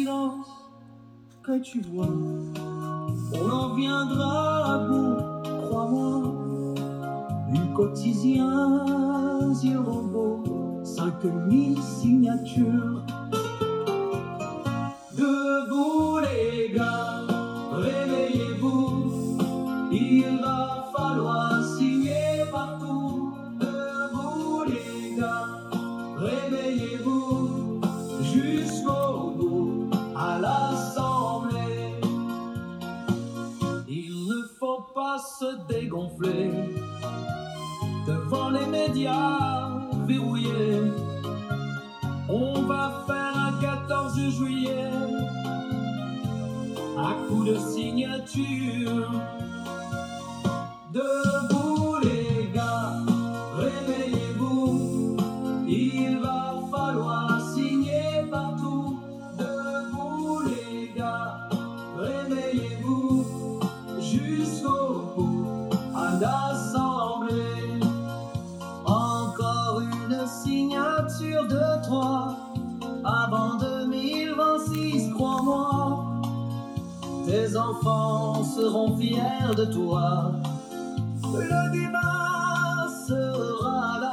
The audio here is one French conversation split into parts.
silence que tu vois. On en viendra à bout, crois-moi. Du quotidien, zéro beau, 5000 signatures. Debout les gars, réveillez-vous, il va falloir signer partout. Debout les gars, réveillez-vous, jusqu'au bout, à l'Assemblée. Il ne faut pas se dégonfler devant les médias verrouillés. On va faire un 14 juillet à coups de signature. Debout les gars, réveillez-vous, il va falloir signer partout. Debout les gars, réveillez-vous, jusqu'au bout, à l'Assemblée. Encore une signature de 3 avant 2026, crois-moi. Tes enfants seront fiers de toi. Le débat sera là.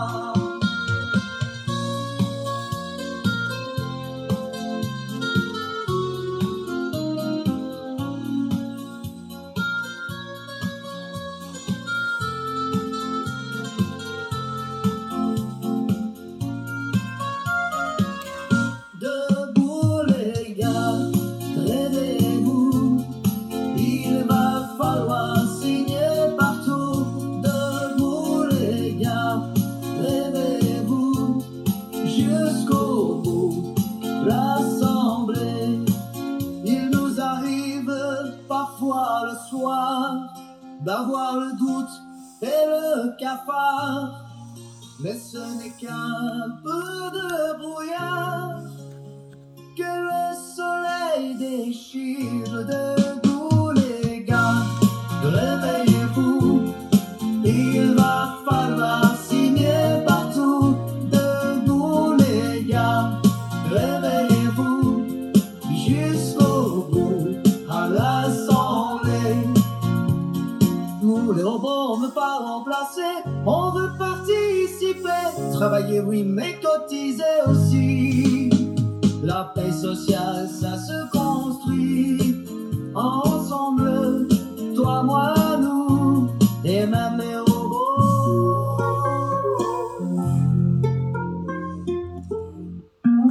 Debout les gars, réveillez-vous, il va falloir signer partout. Debout les gars, réveillez-vous, jusqu'au bout, l'Assemblée. Il nous arrive parfois le soir d'avoir le doute et le cafard, mais ce n'est qu'un peu de brouillard que le soleil déchire. Debout les gars, réveillez-vous, il va falloir signer partout. Debout les gars, réveillez-vous, jusqu'au bout, à l'Assemblée. Nous les robots, on veut pas remplacer, on veut participer. Travailler oui, mais cotiser aussi. La paix sociale, ça se construit ensemble, toi, moi, nous, et même